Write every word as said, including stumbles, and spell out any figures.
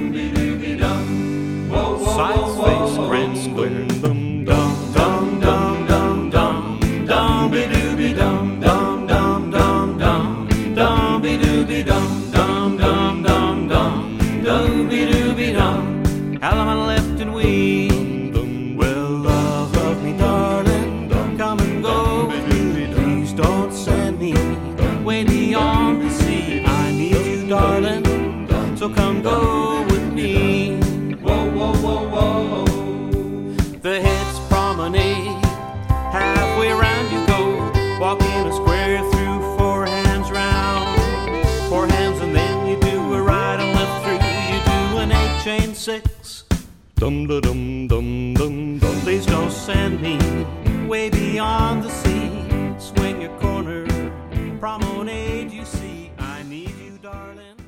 Sides face grand square. Dum dum dum dum dum dum dum be dooby dum dum dum dum dum dum be dooby dum dum dum dum dum dooby dooby dum. How am I left and weak? Well, love, love me, darling. Come and go with me. Please don't send me way beyond the sea. I need you, darling. So come go with me. Whoa, whoa, whoa, whoa. The Heads Promenade, halfway round you go. Walk in a square through four hands round. Four hands and then you do a right and left through. You do an eight chain six. Dum da dum dum dum dum. Please don't send me way beyond the sea. Swing your corner, promenade, you see. I need you, darling.